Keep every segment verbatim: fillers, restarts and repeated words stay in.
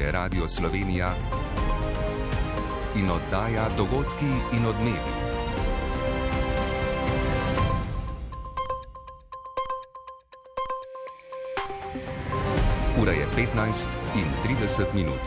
je Radio Slovenija in oddaja Dogodki in odmevi. Ura je petnajst in trideset minut.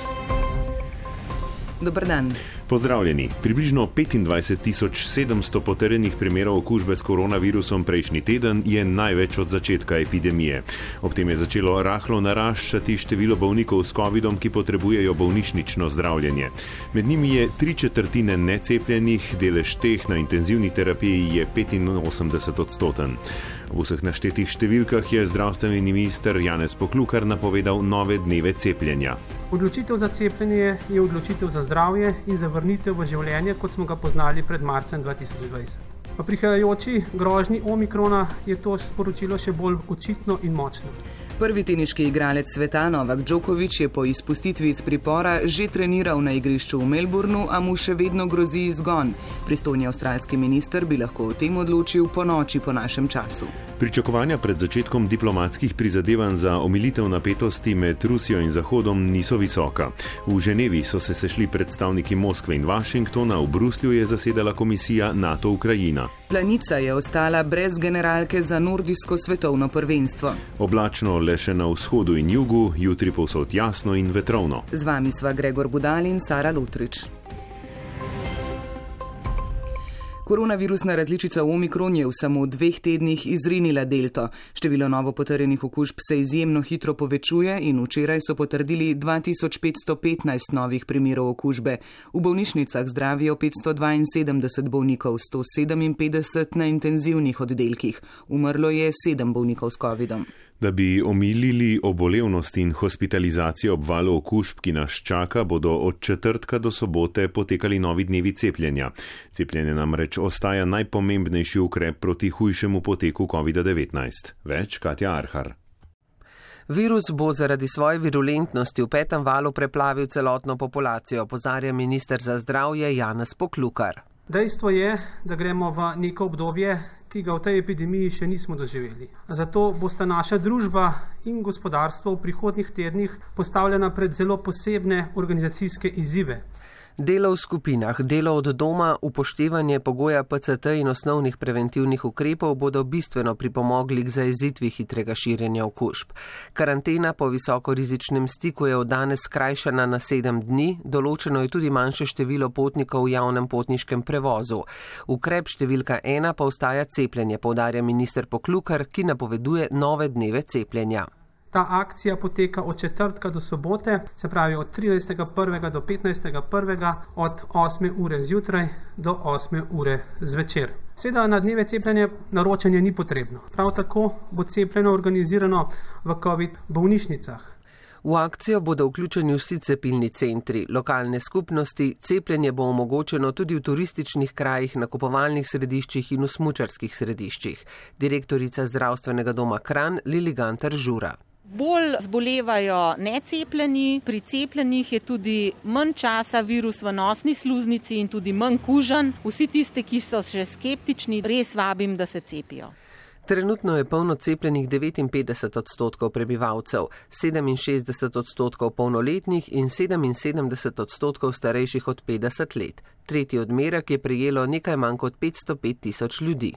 Dober dan. Pozdravljeni. Približno petindvajset tisoč sedemsto potrjenih primerov okužbe s koronavirusom prejšnji teden je največ od začetka epidemije. Ob tem je začelo rahlo naraščati število bolnikov s covidom, ki potrebujejo bolnišnično zdravljenje. Med njimi je tri četrtine necepljenih, delež teh na intenzivni terapiji je petinosemdeset odstoten. V vseh naštetih številkah je zdravstveni minister Janez Poklukar napovedal nove dneve cepljenja. Odločitev za cepljenje je odločitev za zdravje in za vrnitev v življenje, kot smo ga poznali pred marcem dva tisoč dvajset. V prihajajoči grožnji omikrona je to sporočilo še bolj očitno in močno. Prvi teniški igralec sveta Novak Djokovic je po izpustitvi iz pripora že treniral na igrišču v Melbournu, a mu še vedno grozi izgon. Pristojni avstralski minister bi lahko o tem odločil po noči po našem času. Pričakovanja pred začetkom diplomatskih prizadevanj za omilitev napetosti med Rusijo in Zahodom niso visoka. V Ženevi so se sešli predstavniki Moskve in Washingtona, v Bruslju je zasedala komisija NATO-Ukrajina. Planica je ostala brez generalke za nordijsko svetovno prvenstvo. Oblačno le še na vzhodu in jugu, jutri povsod jasno in vetrovno. Z vami sva Gregor Budal in Sara Lutrič. Koronavirusna različica Omikron je v samo dveh tednih izrinila delto. Število novo potrjenih okužb se izjemno hitro povečuje in včeraj so potrdili dva tisoč petsto petnajst novih primerov okužbe. V bolnišnicah zdravijo petsto dvainsedemdeset bolnikov, sto sedeminpetdeset na intenzivnih oddelkih. Umrlo je sedem bolnikov s covidom. Da bi omilili obolevnost in hospitalizacijo ob valu okužb, ki nas čaka, bodo od četrtka do sobote potekali novi dnevi cepljenja. Cepljenje namreč ostaja najpomembnejši ukrep proti hujšemu poteku kovida devetnajst. Več Katja Arhar. Virus bo zaradi svoje virulentnosti v petem valu preplavil celotno populacijo, opozarja minister za zdravje Janez Poklukar. Dejstvo je, da gremo v neko obdobje, ki ga v tej epidemiji še nismo doživeli. Zato bosta naša družba in gospodarstvo v prihodnjih tednih postavljena pred zelo posebne organizacijske izzive. Delo v skupinah, delo od doma, upoštevanje pogoja P C T in osnovnih preventivnih ukrepov bodo bistveno pripomogli k zajezitvi hitrega širjenja okužb. Karantena po visokorizičnem stiku je od danes skrajšana na sedem dni, določeno je tudi manjše število potnikov v javnem potniškem prevozu. Ukrep številka ena pa ostaja cepljenje, poudarja minister Poklukar, ki napoveduje nove dneve cepljenja. Ta akcija poteka od četrtka do sobote, se pravi od trinajstega prvega do petnajstega prvega, od osme ure zjutraj do osme ure zvečer. Seveda na dneve cepljenja naročanje ni potrebno. Prav tako bo cepljenje organizirano v COVID bolnišnicah. V akcijo bodo vključeni vsi cepilni centri, lokalne skupnosti, cepljenje bo omogočeno tudi v turističnih krajih, nakupovalnih središčih in v smučarskih središčih. Direktorica zdravstvenega doma Kranj Lili Gantar Žura. Bolj zbolevajo necepljeni, pri cepljenih je tudi manj časa virus v nosni sluznici in tudi manj kužan. Vsi tisti, ki so še skeptični, res vabim, da se cepijo. Trenutno je polno cepljenih devetinpetdeset odstotkov prebivalcev, sedeminšestdeset odstotkov polnoletnih in sedeminsedemdeset odstotkov starejših od petdeset let. Tretji odmerek je prejelo nekaj manj kot petsto pet tisoč ljudi.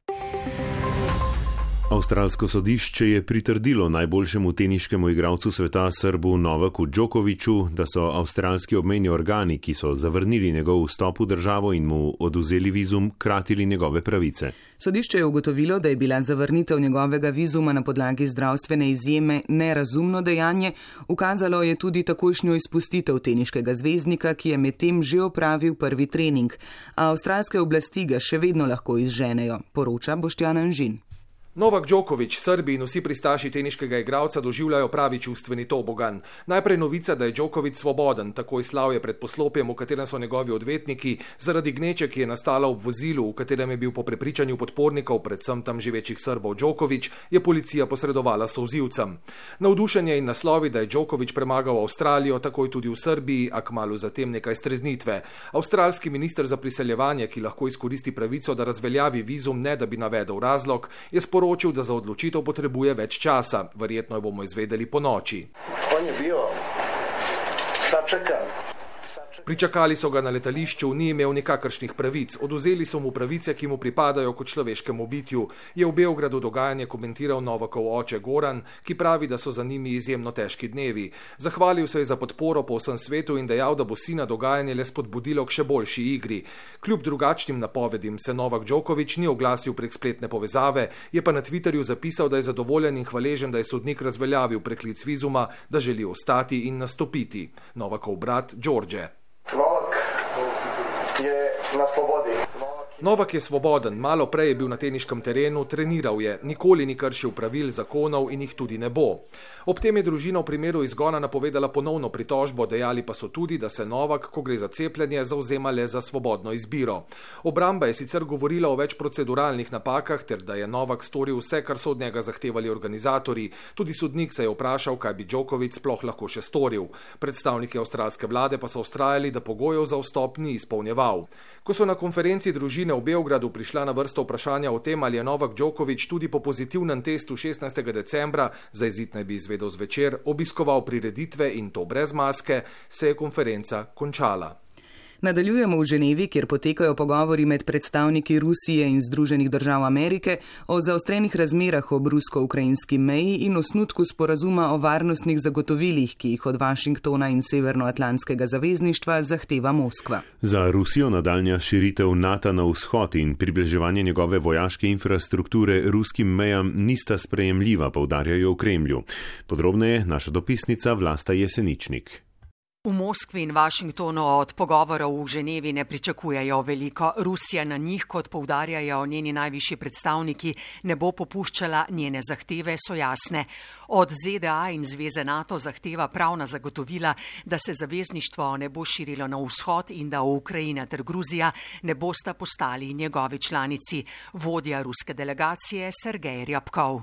Avstralsko sodišče je pritrdilo najboljšemu teniškemu igralcu sveta Srbu Novaku Djokoviću, da so avstralski obmejni organi, ki so zavrnili njegov vstop v državo in mu odvzeli vizum, kratili njegove pravice. Sodišče je ugotovilo, da je bila zavrnitev njegovega vizuma na podlagi zdravstvene izjeme nerazumno dejanje, ukazalo je tudi takojšnjo izpustitev teniškega zvezdnika, ki je medtem že opravil prvi trening, a avstralske oblasti ga še vedno lahko izženejo, poroča Boštjan Anžin. Novak Djokovic, Srbi in vsi pristaši teniškega igralca doživljajo pravi čustveni tobogan. Najprej novica, da je Djokovic svoboden, takoj slavje pred poslopjem, v katerem so njegovi odvetniki, zaradi gneče, ki je nastala ob vozilu, v katerem je bil po prepričanju podpornikov, predvsem tam živečih Srbov Djokovic, je policija posredovala solzivcem. Navdušenje in naslovi, da je Djokovic premagal Avstralijo, takoj tudi v Srbiji, a kmalu zatem nekaj streznitve. Avstralski minister za priseljevanje, ki lahko izkoristi pravico, da razveljavi vizum, ne da bi navedel razlog, je sporočil, da za odločitev potrebuje več časa. Verjetno jo bomo izvedeli po noči. On je bio Začakan. Pričakali so ga na letališču, ni imel nikakršnih pravic, odvzeli so mu pravice, ki mu pripadajo kot človeškemu bitju, je v Beogradu dogajanje komentiral Novakov oče Goran, ki pravi, da so za njimi izjemno težki dnevi. Zahvalil se je za podporo po vsem svetu in dejal, da bo sina dogajanje le spodbudilo k še boljši igri. Kljub drugačnim napovedim se Novak Djokovic ni oglasil prek spletne povezave, je pa na Twitterju zapisal, da je zadovoljen in hvaležen, da je sodnik razveljavil preklic vizuma, da želi ostati in nastopiti. Novakov brat Đorđe. Novak je na svobodi. Novak je svoboden, malo prej je bil na teniškem terenu, treniral je, nikoli ni kršil pravil, zakonov in jih tudi ne bo. Ob tem je družina v primeru izgona napovedala ponovno pritožbo, dejali pa so tudi, da se Novak, ko gre za cepljenje, zavzema le za svobodno izbiro. Obramba je sicer govorila o več proceduralnih napakah, ter da je Novak storil vse, kar so od njega zahtevali organizatorji. Tudi sodnik se je vprašal, kaj bi Djokovic sploh lahko še storil. Predstavniki avstralske vlade pa so vztrajali, da pogojev za vstop ni izpolnjeval. Ko so na konferenci družine v Beogradu prišla na vrsto vprašanja o tem, ali je Novak Djokovic tudi po pozitivnem testu šestnajstega decembra, za izid naj bi izvedel zvečer, obiskoval prireditve in to brez maske, se je konferenca končala. Nadaljujemo v Ženevi, kjer potekajo pogovori med predstavniki Rusije in Združenih držav Amerike o zaostrenih razmerah ob rusko-ukrajinski meji in osnutku sporazuma o varnostnih zagotovilih, ki jih od Washingtona in Severnoatlantskega zavezništva zahteva Moskva. Za Rusijo nadaljnja širitev NATO na vzhod in približevanje njegove vojaške infrastrukture ruskim mejam nista sprejemljiva, poudarjajo v Kremlju. Podrobneje naša dopisnica Vlasta Jeseničnik. V Moskvi in Washingtonu od pogovorov v Ženevi ne pričakujejo veliko. Rusija na njih, kot poudarjajo njeni najvišji predstavniki, ne bo popuščala, njene zahteve so jasne. Od Z D A in Zveze NATO zahteva pravna zagotovila, da se zavezništvo ne bo širilo na vzhod in da Ukrajina ter Gruzija ne bosta postali njegovi članici. Vodja ruske delegacije Sergej Ryabkov.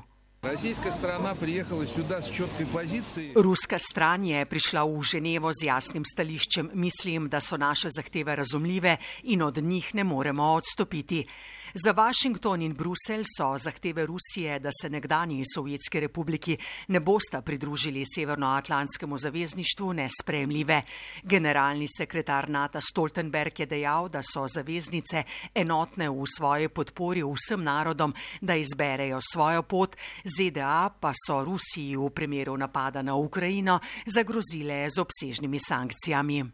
Ruska stran je prišla v Ženevo z jasnim stališčem. Mislim, da so naše zahteve razumljive in od njih ne moremo odstopiti. Za Washington in Bruselj so zahteve Rusije, da se nekdanji Sovjetski republiki ne bosta pridružili Severnoatlantskemu zavezništvu, nesprejemljive. Generalni sekretar NATO Stoltenberg je dejal, da so zaveznice enotne v svoji podpori vsem narodom, da izberejo svojo pot. Z D A pa so Rusiji v primeru napada na Ukrajino zagrozile z obsežnimi sankcijami.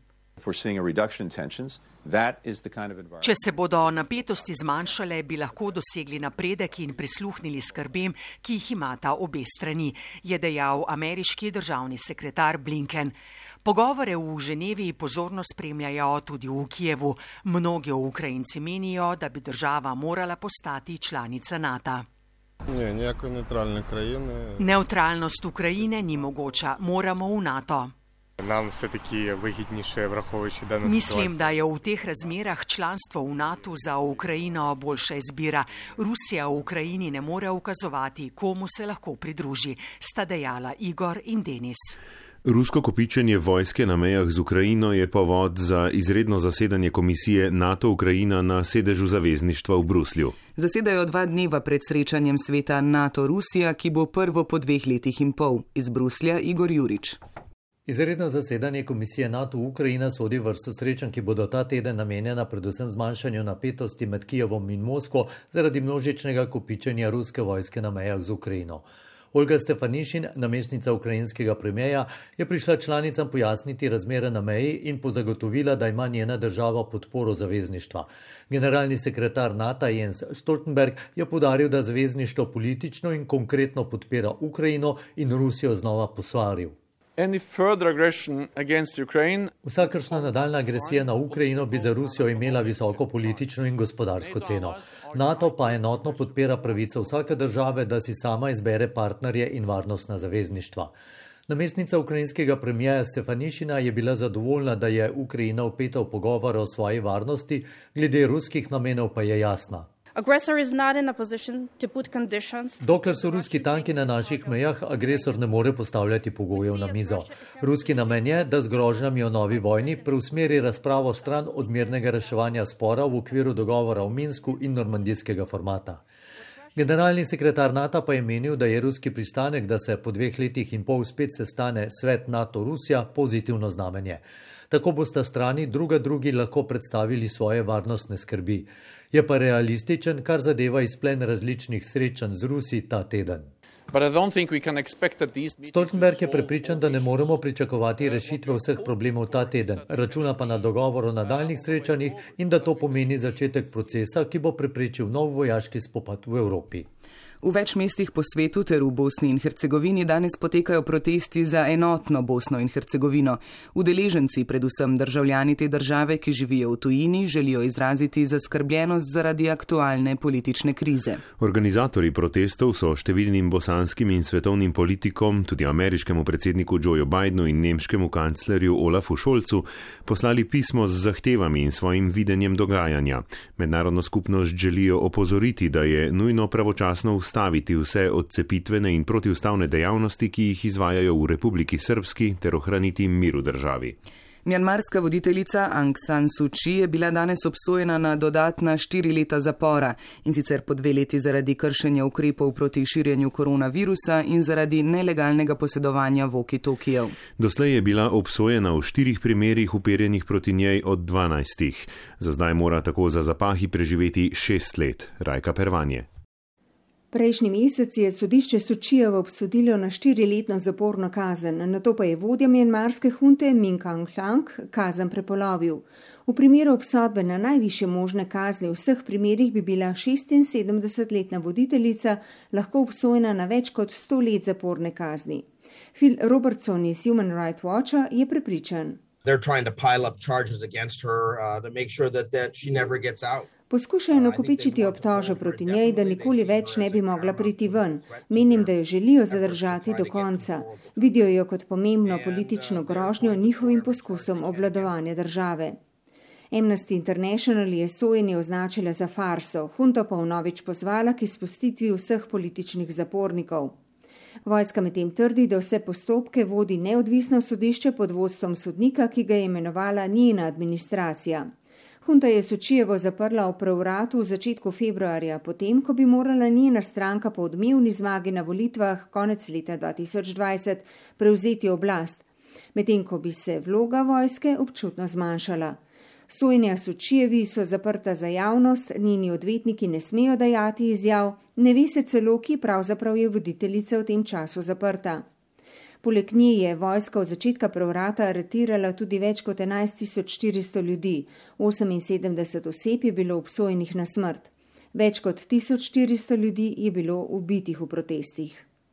Če se bodo napetosti zmanjšale, bi lahko dosegli napredek in prisluhnili skrbem, ki jih imata obe strani, je dejal ameriški državni sekretar Blinken. Pogovore v Ženevi pozorno spremljajo tudi v Kijevu. Mnogi Ukrajinci menijo, da bi država morala postati članica NATO. Ne, nekaj neutralne krajine. Neutralnost Ukrajine ni mogoča, moramo v NATO. Nam vse taki vihitniše vrahoviči danes. Mislim, da je v teh razmerah članstvo v NATO za Ukrajino boljša izbira. Rusija v Ukrajini ne more ukazovati, komu se lahko pridruži, sta dejala Igor in Denis. Rusko kopičenje vojske na mejah z Ukrajino je povod za izredno zasedanje komisije NATO-Ukrajina na sedežu zavezništva v Bruslju. Zasedajo dva dneva pred srečanjem sveta NATO-Rusija, ki bo prvo po dveh letih in pol. Iz Bruslja Igor Jurič. Izredno zasedanje komisije NATO-Ukrajina sodi v vrsto srečanj, ki bodo ta teden namenjena predvsem zmanjšanju napetosti med Kijevom in Moskvo zaradi množičnega kopičenja ruske vojske na mejah z Ukrajino. Olga Stefanišin, namestnica ukrajinskega premijeja, je prišla članicam pojasniti razmere na meji in pozagotovila, da ima njena država podporo zavezništva. Generalni sekretar NATO Jens Stoltenberg je poudaril, da zavezništvo politično in konkretno podpira Ukrajino in Rusijo znova posvaril. Vsakršna nadaljna agresija na Ukrajino bi za Rusijo imela visoko politično in gospodarsko ceno. NATO pa enotno podpira pravico vsake države, da si sama izbere partnerje in varnostna zavezništva. Namestnica ukrajinskega premijeja Stefanišina je bila zadovoljna, da je Ukrajina vpeta v pogovore o svoji varnosti, glede ruskih namenov pa je jasna. Dokler so ruski tanki na naših mejah, agresor ne more postavljati pogojev na mizo. Ruski namen je, da z grožnjami o novi vojni preusmeri razpravo stran od mirnega reševanja spora v okviru dogovora v Minsku in normandijskega formata. Generalni sekretar NATO pa je menil, da je ruski pristanek, da se po dveh letih in pol spet sestane svet NATO-Rusija, pozitivno znamenje. Tako bosta strani druga drugi lahko predstavili svoje varnostne skrbi. Je pa realističen, kar zadeva izplen različnih srečanj z Rusi ta teden. Stoltenberg je prepričan, da ne moremo pričakovati rešitve vseh problemov ta teden, računa pa na dogovor o nadaljnih srečanjih in da to pomeni začetek procesa, ki bo preprečil nov vojaški spopad v Evropi. V več mestih po svetu ter v Bosni in Hercegovini danes potekajo protesti za enotno Bosno in Hercegovino. Udeleženci, predvsem državljani te države, ki živijo v tujini, želijo izraziti zaskrbljenost zaradi aktualne politične krize. Organizatorji protestov so številnim bosanskim in svetovnim politikom, tudi ameriškemu predsedniku Joeu Bidenu in nemškemu kanclerju Olafu Scholzu, poslali pismo z zahtevami in svojim videnjem dogajanja. Mednarodno skupnost želijo opozoriti, da je nujno pravočasno ustaviti vse odcepitvene in protiustavne dejavnosti, ki jih izvajajo v Republiki Srbski, ter ohraniti mir v državi. Mjanmarska voditeljica Aung San Suu Kyi je bila danes obsojena na dodatna štiri leta zapora, in sicer po dve leti zaradi kršenja ukrepov proti širjenju koronavirusa in zaradi nelegalnega posedovanja walkie-talkijev. Doslej je bila obsojena v štirih primerih uperjenih proti njej od dvanajstih. Za zdaj mora tako za zapahi preživeti šest let. Rajka Pervanje. Prejšnji mesec je sodišče Suu Kyijevo obsodilo na štiriletno zaporno kazen, nato pa je vodja mjanmarske hunte Min Aung Hlaing kazen prepolovil. V primeru obsodbe na najvišje možne kazni v vseh primerih bi bila šestinsedemdesetletna voditeljica lahko obsojena na več kot sto let zaporne kazni. Phil Robertson iz Human Rights Watcha je prepričan. They're trying to pile up charges against her uh, to make sure that, that she never gets out. Poskušajo nakupičiti obtože proti njej, da nikoli več ne bi mogla priti ven. Menim, da jo želijo zadržati do konca. Vidijo jo kot pomembno politično grožnjo njihovim poskusom obvladovanja države. Amnesty International je sojenje označila za farso, hunto pa vnovič pozvala k izpustitvi vseh političnih zapornikov. Vojska medtem trdi, da vse postopke vodi neodvisno sodišče pod vodstvom sodnika, ki ga je imenovala njena administracija. Hunta je Suu Kyijevo zaprla v prevratu v začetku februarja, potem, ko bi morala njena stranka po odmevni zmagi na volitvah konec leta dva tisoč dvajset prevzeti oblast, medtem ko bi se vloga vojske občutno zmanjšala. Sojenja Suu Kyijevi so zaprta za javnost, njeni odvetniki ne smejo dajati izjav, ne ve se celo, ki pravzaprav je voditeljica v tem času zaprta. Poleg nje je vojska od začetka prevrata aretirala tudi več kot enajst tisoč štiristo ljudi, oseminsedemdeset oseb je bilo obsojenih na smrt. Več kot tisoč štiristo ljudi je bilo ubitih v protestih.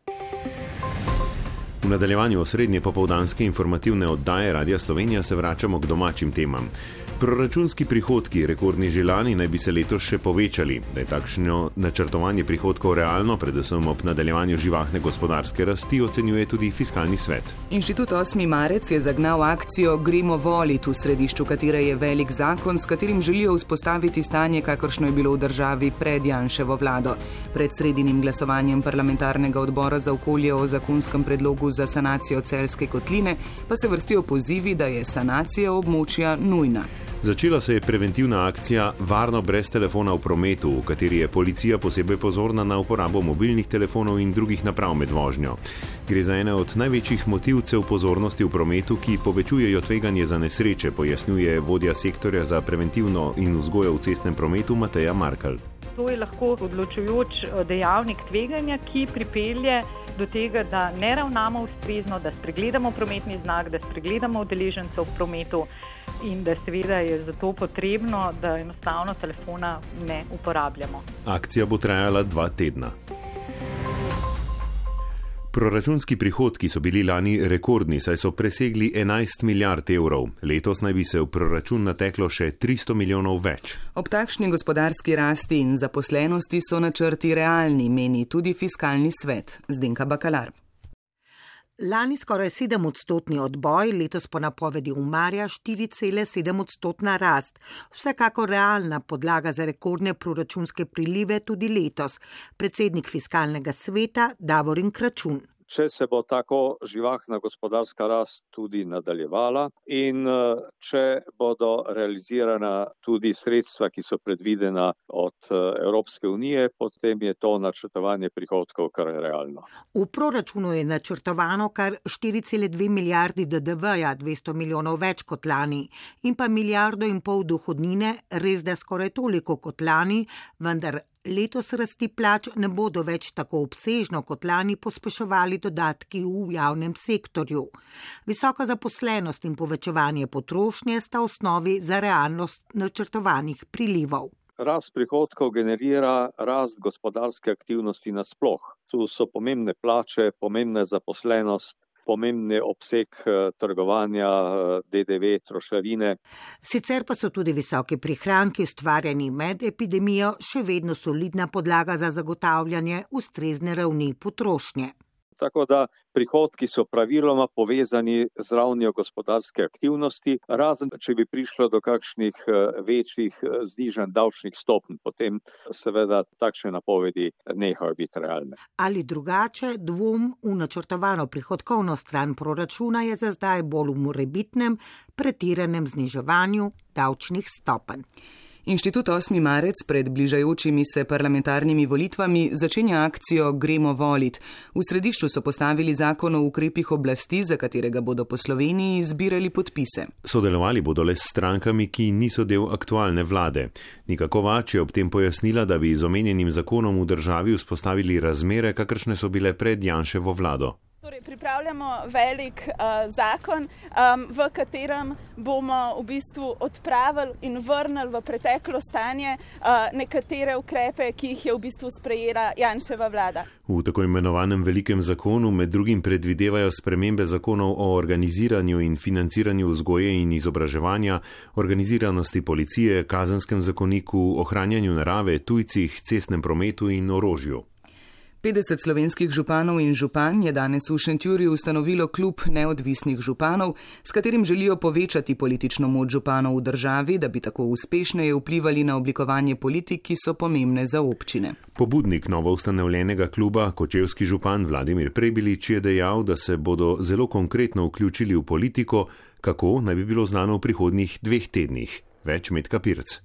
V nadaljevanju osrednje popoldanske informativne oddaje Radia Slovenija se vračamo k domačim temam. Proračunski prihodki, rekordni že lani, naj bi se letos še povečali. Da je takšno načrtovanje prihodkov realno, predvsem ob nadaljevanju živahne gospodarske rasti, ocenjuje tudi Fiskalni svet. Inštitut osmi marec je zagnal akcijo Gremo volit, v središču katere je velik zakon, s katerim želijo vzpostaviti stanje, kakršno je bilo v državi pred Janševo vlado. Pred sredinim glasovanjem parlamentarnega odbora za okolje o zakonskem predlogu za sanacijo Celjske kotline pa se vrstijo pozivi, da je sanacija območja nujna. Začela se je preventivna akcija Varno brez telefona v prometu, v kateri je policija posebej pozorna na uporabo mobilnih telefonov in drugih naprav med vožnjo. Gre za ene od največjih motivcev pozornosti v prometu, ki povečujejo tveganje za nesreče, pojasnjuje vodja sektorja za preventivno in vzgojo v cestnem prometu Mateja Markl. To je lahko odločujoč dejavnik tveganja, ki pripelje do tega, da ne ravnamo ustrezno, da spregledamo prometni znak, da spregledamo udeležencev v prometu in da seveda je zato potrebno, da enostavno telefona ne uporabljamo. Akcija bo trajala dva tedna. Proračunski prihodki so bili lani rekordni, saj so presegli enajst milijard evrov. Letos naj bi se v proračun nateklo še tristo milijonov več. Ob takšni gospodarski rasti in zaposlenosti so načrti realni, meni tudi Fiskalni svet. Zdenka Bakalar. Lani skoraj sedem odstotni odboj, letos po napovedi Umarja štiri cele sedem odstotna rast. Vsekako realna podlaga za rekordne proračunske prilive tudi letos. Predsednik Fiskalnega sveta Davorin Kračun. če se bo tako živahna gospodarska rast tudi nadaljevala in če bodo realizirana tudi sredstva, ki so predvidena od Evropske unije, potem je to načrtovanje prihodkov kar realno. V proračunu je načrtovano kar štiri cele dve milijardi D D V-ja, dvesto milijonov več kot lani, in pa milijardo in pol dohodnine, res da skoraj toliko kot lani, vendar letos rasti plač ne bodo več tako obsežno kot lani pospeševali dodatki v javnem sektorju. Visoka zaposlenost in povečevanje potrošnje sta osnovi za realnost načrtovanih prilivov. Rast prihodkov generira rast gospodarske aktivnosti nasploh. Tu so pomembne plače, pomembna zaposlenost, pomembni obseg trgovanja, D D V, trošarine. Sicer pa so tudi visoki prihranki ustvarjeni med epidemijo še vedno solidna podlaga za zagotavljanje ustrezne ravni potrošnje. Tako da prihodki so praviloma povezani z ravnjo gospodarske aktivnosti, razen če bi prišlo do kakšnih večjih znižanj davčnih stopenj, potem seveda takšne napovedi nehajo biti realne. Ali drugače, dvom v načrtovano prihodkovno stran proračuna je za zdaj bolj v morebitnem pretiranem zniževanju davčnih stopenj. Inštitut osmi marec pred bližajočimi se parlamentarnimi volitvami začenja akcijo Gremo volit. V središču so postavili zakon o ukrepih oblasti, za katerega bodo po Sloveniji zbirali podpise. Sodelovali bodo le s strankami, ki niso del aktualne vlade. Nika Kovač je ob tem pojasnila, da bi z omenjenim zakonom v državi vzpostavili razmere, kakršne so bile pred Janševo vlado. Torej, pripravljamo velik uh, zakon, um, v katerem bomo v bistvu odpravili in vrnili v preteklo stanje uh, nekatere ukrepe, ki jih je v bistvu sprejela Janševa vlada. V tako imenovanem velikem zakonu med drugim predvidevajo spremembe zakonov o organiziranju in financiranju vzgoje in izobraževanja, organiziranosti policije, kazenskem zakoniku, ohranjanju narave, tujcih, cestnem prometu in orožju. petdeset slovenskih županov in županj je danes v Šentjurju ustanovilo klub neodvisnih županov, s katerim želijo povečati politično moč županov v državi, da bi tako uspešneje vplivali na oblikovanje politik, ki so pomembne za občine. Pobudnik novo ustanovljenega kluba, kočevski župan Vladimir Prebilič, je dejal, da se bodo zelo konkretno vključili v politiko, kako naj bi bilo znano v prihodnjih dveh tednih. Več Metka Pirc.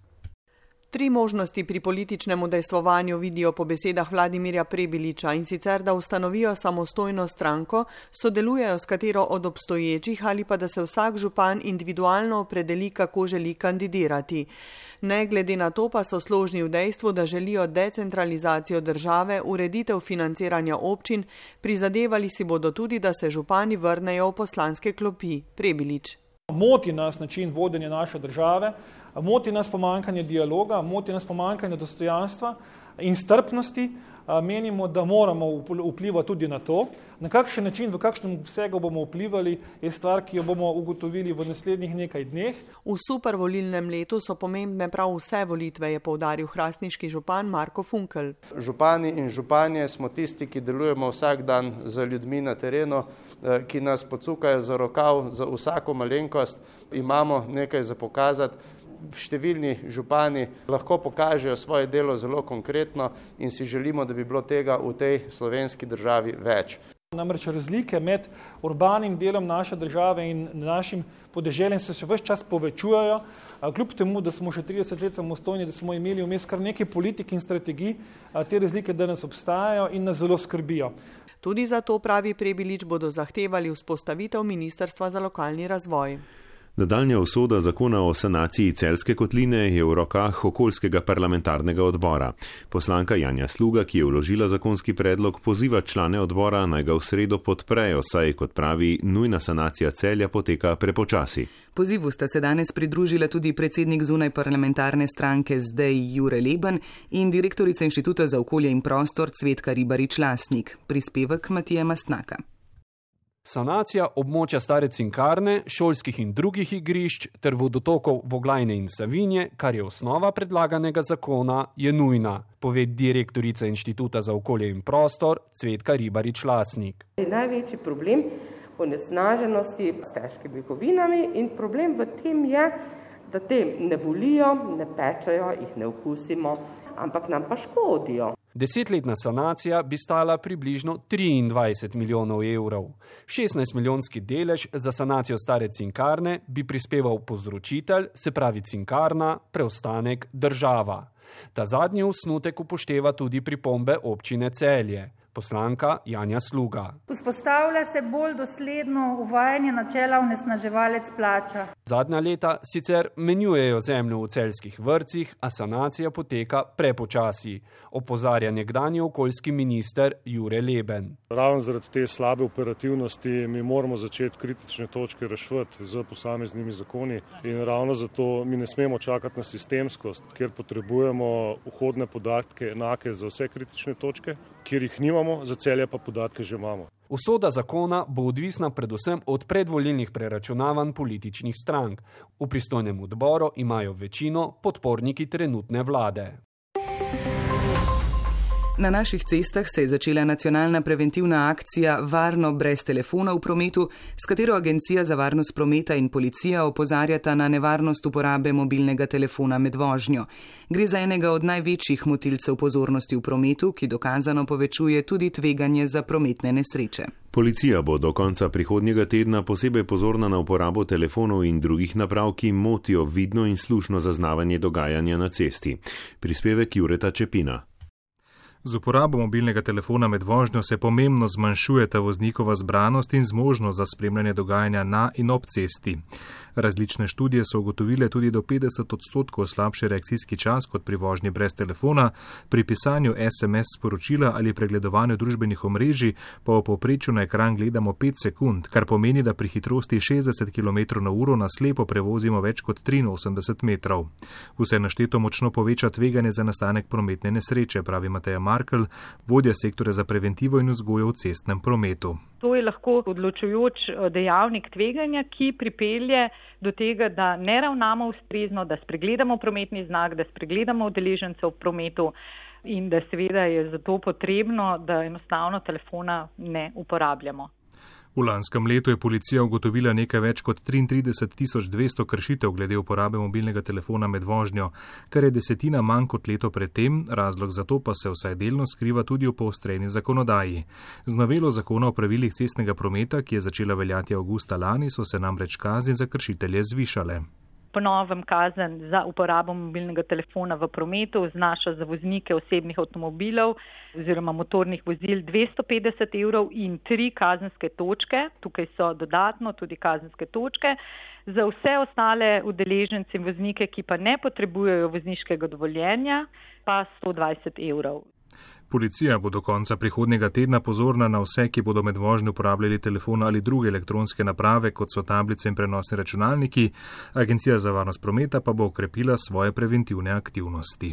Tri možnosti pri političnem udejstvovanju vidijo po besedah Vladimirja Prebiliča, in sicer, da ustanovijo samostojno stranko, sodelujejo s katero od obstoječih ali pa da se vsak župan individualno opredeli, kako želi kandidirati. Ne glede na to pa so složni v dejstvu, da želijo decentralizacijo države, ureditev financiranja občin, prizadevali si bodo tudi, da se župani vrnejo v poslanske klopi. Prebilič. Moti nas način vodenja naše države, moti nas pomanjkanje dialoga, moti nas pomanjkanje dostojanstva in strpnosti. Menimo, da moramo vplivati tudi na to. Na kakšen način, v kakšnem obsegu bomo vplivali, je stvar, ki jo bomo ugotovili v naslednjih nekaj dneh. V supervolilnem letu so pomembne prav vse volitve, je poudaril hrastniški župan Marko Funkel. Župani in županje smo tisti, ki delujemo vsak dan za ljudmi na terenu, ki nas pocukajo za rokav, za vsako malenkost. Imamo nekaj za pokazati. Številni župani lahko pokažejo svoje delo zelo konkretno in si želimo, da bi bilo tega v tej slovenski državi več. Namreč razlike med urbanim delom naše države in našim podeželjem se še ves čas povečujejo. Kljub temu, da smo še trideset let samostojni, da smo imeli vmes kar nekaj politik in strategij, te razlike danes obstajajo in nas zelo skrbijo. Tudi zato, pravi Prebilič, bodo zahtevali vzpostavitev Ministrstva za lokalni razvoj. Nadaljnja usoda zakona o sanaciji Celjske kotline je v rokah okoljskega parlamentarnega odbora. Poslanka Janja Sluga, ki je vložila zakonski predlog, poziva člane odbora naj ga v sredo podprejo, saj, kot pravi, nujna sanacija Celja poteka prepočasi. Pozivu sta se danes pridružila tudi predsednik zunaj parlamentarne stranke zdaj Jure Leben in direktorica Inštituta za okolje in prostor Cvetka Ribarič-Lasnik. Prispevek Matije Mastnaka. Sanacija območja stare cinkarne, šolskih in drugih igrišč ter vodotokov Voglajne in Savinje, kar je osnova predlaganega zakona, je nujna, pove direktorica Inštituta za okolje in prostor Cvetka Ribarič-Lasnik. Največji problem onesnaženosti s težkimi kovinami in problem v tem je, da te ne bolijo, ne pečejo, jih ne okusimo, ampak nam pa škodijo. Desetletna sanacija bi stala približno triindvajset milijonov evrov. šestnajst milijonski delež za sanacijo stare cinkarne bi prispeval povzročitelj, se pravi cinkarna, preostanek država. Ta zadnji osnutek upošteva tudi pripombe občine Celje. Poslanka Janja Sluga. Vzpostavlja se bolj dosledno uvajanje načela onesnaževalec plača. Zadnja leta sicer menjujejo zemljo v celjskih vrtcih, a sanacija poteka prepočasi, opozarja nekdanji okoljski minister Jure Leben. Ravno zaradi te slabe operativnosti mi moramo začeti kritične točke reševati z posameznimi zakoni in ravno zato mi ne smemo čakati na sistemskost, kjer potrebujemo vhodne podatke enake za vse kritične točke, kjer jih nimamo, za Celje pa podatke že imamo. Usoda zakona bo odvisna predvsem od predvolilnih preračunavanj političnih strank. V pristojnem odboru imajo večino podporniki trenutne vlade. Na naših cestah se je začela nacionalna preventivna akcija Varno brez telefona v prometu, s katero Agencija za varnost prometa in policija opozarjata na nevarnost uporabe mobilnega telefona med vožnjo. Gre za enega od največjih motilcev pozornosti v prometu, ki dokazano povečuje tudi tveganje za prometne nesreče. Policija bo do konca prihodnjega tedna posebej pozorna na uporabo telefonov in drugih naprav, ki motijo vidno in slušno zaznavanje dogajanja na cesti. Prispevek Jureta Čepina. Z uporabo mobilnega telefona med vožnjo se pomembno zmanjšujeta voznikova zbranost in zmožnost za spremljanje dogajanja na in ob cesti. Različne študije so ugotovile tudi do petdeset odstotkov slabši reakcijski čas kot pri vožnji brez telefona, pri pisanju es em es sporočila ali pregledovanju družbenih omrežij pa v povprečju na ekran gledamo pet sekund, kar pomeni, da pri hitrosti šestdeset kilometrov na uro na slepo prevozimo več kot triinosemdeset metrov. Vse našteto močno poveča tveganje za nastanek prometne nesreče, pravi Mateja Markel, vodja sektorja za preventivo in vzgojo v cestnem prometu. To je lahko odločujoč dejavnik tveganja, ki pripelje do tega, da ne ravnamo ustrezno, da spregledamo prometni znak, da spregledamo udeležencev v prometu in da seveda je zato potrebno, da enostavno telefona ne uporabljamo. V lanskem letu je policija ugotovila nekaj več kot triintrideset tisoč dvesto kršitev glede uporabe mobilnega telefona med vožnjo, kar je desetina manj kot leto predtem, razlog za to pa se vsaj delno skriva tudi v poostreni zakonodaji. Z novelo zakona o pravilih cestnega prometa, ki je začela veljati avgusta lani, so se namreč kazni za kršitelje zvišale. Po novem kazen za uporabo mobilnega telefona v prometu znaša za voznike osebnih avtomobilov oziroma motornih vozil dvesto petdeset evrov in tri kazenske točke. Tukaj so dodatno tudi kazenske točke. Za vse ostale udeležence in voznike, ki pa ne potrebujejo vozniškega dovoljenja, pa sto dvajset evrov. Policija bo do konca prihodnjega tedna pozorna na vse, ki bodo med vožnjo uporabljali telefon ali druge elektronske naprave, kot so tablice in prenosni računalniki. Agencija za varnost prometa pa bo okrepila svoje preventivne aktivnosti.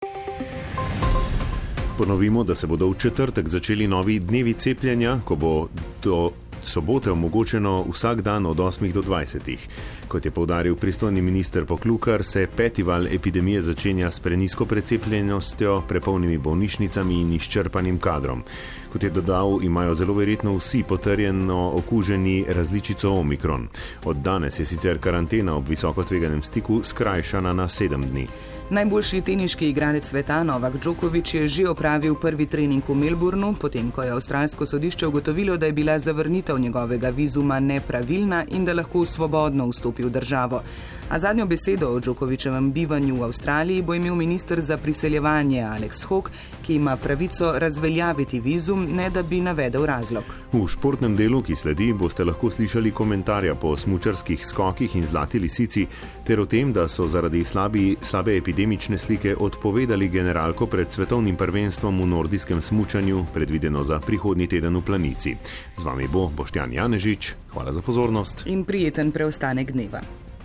Ponovimo, da se bodo v četrtek začeli novi dnevi cepljenja, ko bo do sobote omogočeno vsak dan od osmih do dvajsetih. Kot je poudaril pristojni minister Poklukar, se peti val epidemije začenja s prenizko precepljenostjo, prepolnimi bolnišnicami in izčrpanim kadrom. Kot je dodal, imajo zelo verjetno vsi potrjeno okuženi različico Omikron. Od danes je sicer karantena ob visoko tveganem stiku skrajšana na sedem dni. Najboljši teniški igralec sveta Novak Djokovic je že opravil prvi trening v Melbournu, potem ko je avstralsko sodišče ugotovilo, da je bila zavrnitev njegovega vizuma nepravilna in da lahko svobodno vstopi v državo. A zadnjo besedo o Djokovicevem bivanju v Avstraliji bo imel minister za priseljevanje Alex Hawke, ki ima pravico razveljaviti vizum, ne da bi navedel razlog. V športnem delu, ki sledi, boste lahko slišali komentarja po smučarskih skokih in Zlati lisici, ter o tem, da so zaradi slabi, slabe epidemične slike odpovedali generalko pred svetovnim prvenstvom v nordijskem smučanju, predvideno za prihodnji teden v Planici. Z vami bo Boštjan Janežič. Hvala za pozornost. In prijeten preostanek dneva.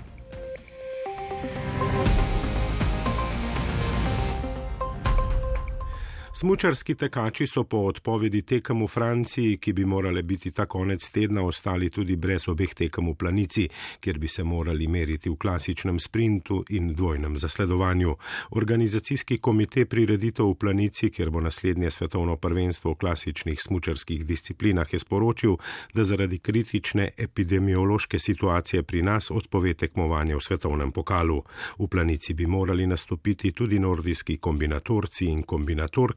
Smučarski tekači so po odpovedi tekem v Franciji, ki bi morale biti ta konec tedna, ostali tudi brez obeh tekem v Planici, kjer bi se morali meriti v klasičnem sprintu in dvojnem zasledovanju. Organizacijski komite prireditev v Planici, kjer bo naslednje svetovno prvenstvo v klasičnih smučarskih disciplinah, je sporočil, da zaradi kritične epidemiološke situacije pri nas odpove tekmovanje v svetovnem pokalu. V Planici bi morali nastopiti tudi nordijski kombinatorci in kombinatorke,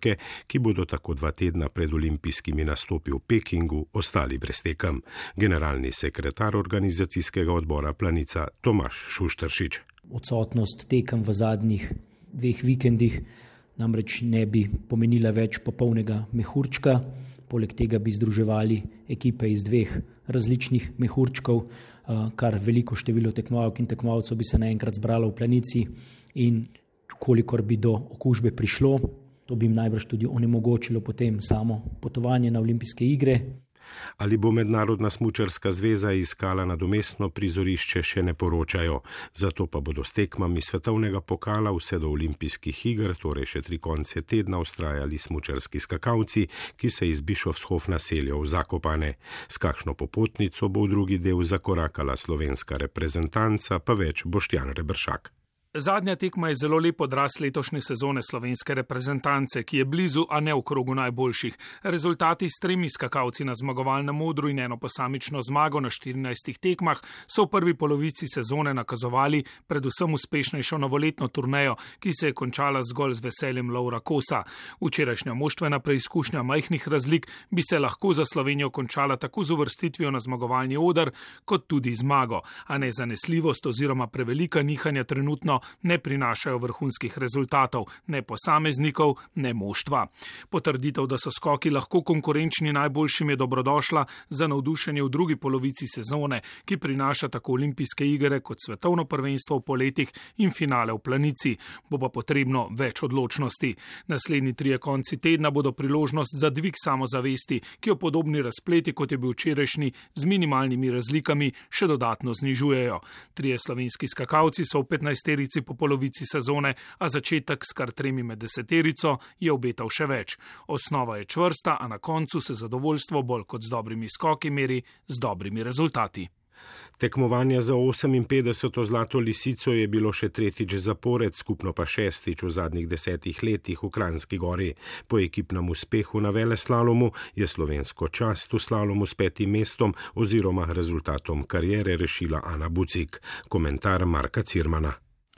številke, ki bodo tako dva tedna pred olimpijskimi nastopi v Pekingu ostali brez tekem. Generalni sekretar organizacijskega odbora Planica Tomaž Šušteršič. Odsotnost tekem v zadnjih dveh vikendih namreč ne bi pomenila več popolnega mehurčka. Poleg tega bi združevali ekipe iz dveh različnih mehurčkov, kar veliko število tekmovalk in tekmovalcev bi se naenkrat zbralo v Planici in kolikor bi do okužbe prišlo, to bi jim najbrž tudi onemogočilo potem samo potovanje na olimpijske igre. Ali bo Mednarodna smučarska zveza iskala nadomestno prizorišče, še ne poročajo. Zato pa bodo s tekmami svetovnega pokala vse do olimpijskih iger, torej še tri konce tedna, vztrajali smučarski skakalci, ki se iz Bischofshofna selijo v Zakopane. S kakšno popotnico bo v drugi del zakorakala slovenska reprezentanca, pa več Boštjan Reberšak. Zadnja tekma je zelo lep odraz letošnje sezone slovenske reprezentance, ki je blizu, a ne v krogu najboljših. Rezultati s tremi skakalci na zmagovalnem odru in eno posamično zmago na štirinajstih tekmah so v prvi polovici sezone nakazovali predvsem uspešnejšo novoletno turnejo, ki se je končala zgolj z veseljem Lovra Kosa. Včerajšnja moštvena preizkušnja majhnih razlik bi se lahko za Slovenijo končala tako z uvrstitvijo na zmagovalni oder, kot tudi zmago, a nezanesljivost oziroma prevelika nihanja trenutno ne prinašajo vrhunskih rezultatov, ne posameznikov, ne moštva. Potrditev, da so skoki lahko konkurenčni najboljšim, je dobrodošla za navdušenje v drugi polovici sezone, ki prinaša tako olimpijske igre kot svetovno prvenstvo v poletih in finale v Planici. Bo pa potrebno več odločnosti. Naslednji trije konci tedna bodo priložnost za dvig samozavesti, ki jo podobni razpleti, kot je bil včerajšnji, z minimalnimi razlikami še dodatno znižujejo. Trije slovenski skakalci so v petnajsterici po polovici sezone, a začetek s kar tremi med deseterico je obetal še več. Osnova je čvrsta, a na koncu se zadovoljstvo bolj kot z dobrimi skoki meri z dobrimi rezultati. Tekmovanje za oseminpetdeseto zlato lisico je bilo še tretjič zapored, skupno pa šestič v zadnjih desetih letih v Kranjski Gori. Po ekipnem uspehu na veleslalomu je slovensko čast v slalomu s petim mestom oziroma rezultatom kariere rešila Ana Bucik. Komentar Marka Cirmana.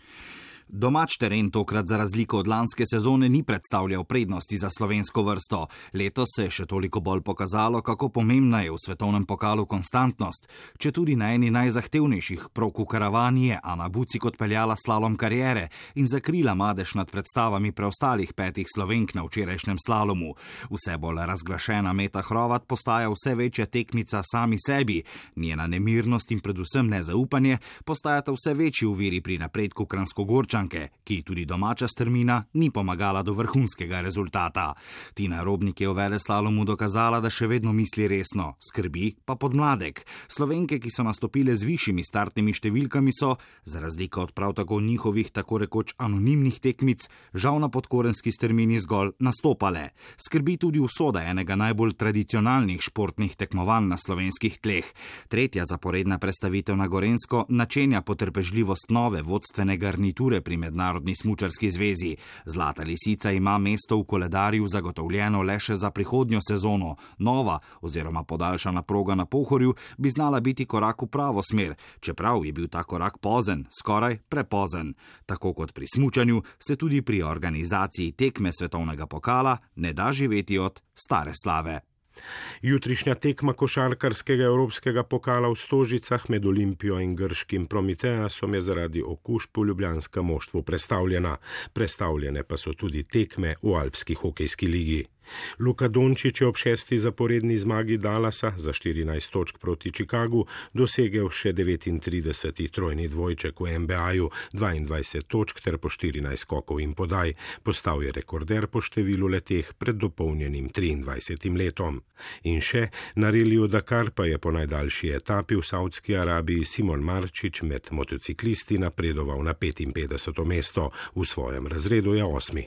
Domač teren tokrat za razliko od lanske sezone ni predstavljal prednosti za slovensko vrsto. Letos se je še toliko bolj pokazalo, kako pomembna je v svetovnem pokalu konstantnost. Če tudi na eni najzahtevnejših prog v karavani je Ana Bucik odpeljala slalom kariere in zakrila madež nad predstavami preostalih petih Slovenk na včerajšnjem slalomu. Vse bolj razglašena Meta Hrovat postaja vse večja tekmica sami sebi. Njena nemirnost in predvsem nezaupanje postajata vse večji oviri pri napredku Kranjskogorčanke, ki tudi domača strmina ni pomagala do vrhunskega rezultata. Tina Robnik je v veleslalomu dokazala, da še vedno misli resno, skrbi pa podmladek. Slovenke, ki so nastopile z višjimi startnimi številkami, so, za razliko od prav tako njihovih tako rekoč anonimnih tekmic, žal na podkorenski strmini zgolj nastopale. Skrbi tudi usoda enega najbolj tradicionalnih športnih tekmovanj na slovenskih tleh. Tretja zaporedna predstavitev na Gorenjsko načenja potrpežljivost nove vodstvene garniture pri Mednarodni smučarski zvezi. Zlata lisica ima mesto v koledarju zagotovljeno le še za prihodnjo sezono. Nova oziroma podaljšana proga na Pohorju bi znala biti korak v pravo smer, čeprav je bil ta korak pozen, skoraj prepozen. Tako kot pri smučanju, se tudi pri organizaciji tekme svetovnega pokala ne da živeti od stare slave. Jutrišnja tekma košarkarskega evropskega pokala v Stožicah med Olimpijo in grškim Prometeasom je zaradi okužb v ljubljanskem moštvu prestavljena. Prestavljene pa so tudi tekme v Alpski hokejski ligi. Luka Dončić je ob šesti zaporedni zmagi Dallasa za štirinajst točk proti Chicagu dosegel še devetintrideseti trojni dvojček v N B A-ju, dvaindvajset točk ter po štirinajst skokov in podaj. Postal je rekorder po številu leteh pred dopolnjenim triindvajsetim letom. In še, na reliju Dakar pa je po najdaljši etapi v Saudski Arabiji Simon Marčič med motociklisti napredoval na petinpetdeseto mesto, v svojem razredu je osmi.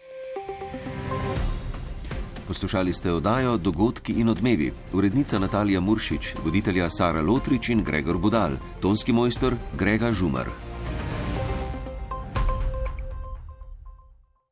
Poslušali ste oddajo Dogodki in odmevi. Urednica Natalija Muršič, voditelja Sara Lotrič in Gregor Budal, tonski mojster Grega Žumar.